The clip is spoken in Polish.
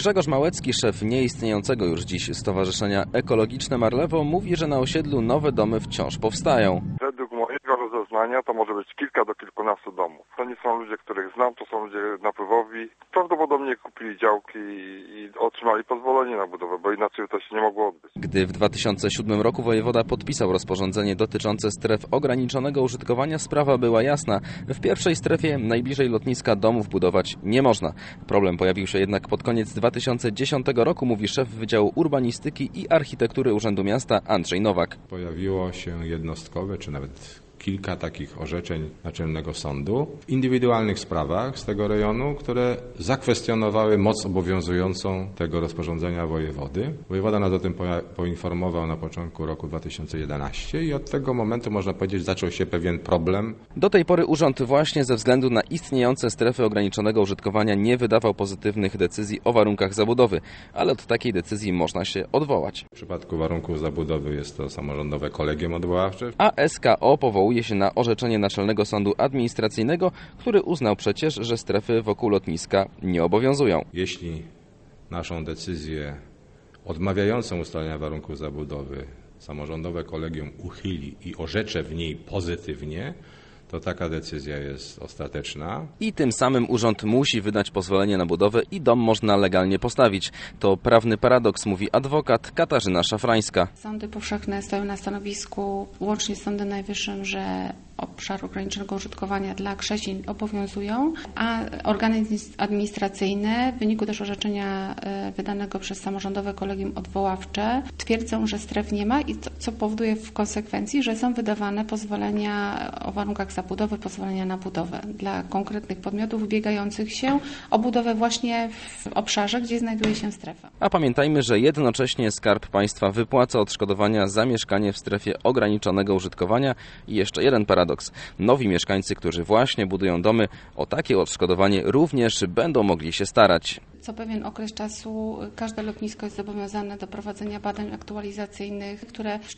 Grzegorz Małecki, szef nieistniejącego już dziś Stowarzyszenia Ekologiczne Marlewo, mówi, że na osiedlu nowe domy wciąż powstają. Według mojego rozeznania to może być kilka do kilkunastu domów. To nie są ludzie, których znam, to są ludzie napływowi. Prawdopodobnie kupili działki i otrzymali pozwolenie na budowę, bo inaczej to się nie mogło odbyć. Gdy w 2007 roku wojewoda podpisał rozporządzenie dotyczące stref ograniczonego użytkowania, sprawa była jasna. W pierwszej strefie najbliżej lotniska domów budować nie można. Problem pojawił się jednak pod koniec 2010 roku, mówi szef Wydziału Urbanistyki i Architektury Urzędu Miasta Andrzej Nowak. Pojawiło się jednostkowe, czy nawet kilka takich orzeczeń Naczelnego Sądu w indywidualnych sprawach z tego rejonu, które zakwestionowały moc obowiązującą tego rozporządzenia wojewody. Wojewoda nas o tym poinformował na początku roku 2011 i od tego momentu, można powiedzieć, zaczął się pewien problem. Do tej pory urząd właśnie ze względu na istniejące strefy ograniczonego użytkowania nie wydawał pozytywnych decyzji o warunkach zabudowy, ale od takiej decyzji można się odwołać. W przypadku warunków zabudowy jest to samorządowe kolegium odwoławcze. A SKO powołuje się na orzeczenie Naczelnego Sądu Administracyjnego, który uznał przecież, że strefy wokół lotniska nie obowiązują. Jeśli naszą decyzję odmawiającą ustalenia warunków zabudowy samorządowe kolegium uchyli i orzecze w niej pozytywnie, to taka decyzja jest ostateczna. I tym samym urząd musi wydać pozwolenie na budowę i dom można legalnie postawić. To prawny paradoks, mówi adwokat Katarzyna Szafrańska. Sądy powszechne stoją na stanowisku, łącznie z Sądem Najwyższym, że obszar ograniczonego użytkowania dla Krzecin obowiązują, a organy administracyjne w wyniku też orzeczenia wydanego przez samorządowe kolegium odwoławcze twierdzą, że stref nie ma i co powoduje w konsekwencji, że są wydawane pozwolenia o warunkach zabudowy, pozwolenia na budowę dla konkretnych podmiotów ubiegających się o budowę właśnie w obszarze, gdzie znajduje się strefa. A pamiętajmy, że jednocześnie Skarb Państwa wypłaca odszkodowania za mieszkanie w strefie ograniczonego użytkowania i jeszcze jeden paradoks. Nowi mieszkańcy, którzy właśnie budują domy, o takie odszkodowanie również będą mogli się starać. Co pewien okres czasu każde lotnisko jest zobowiązane do prowadzenia badań aktualizacyjnych, które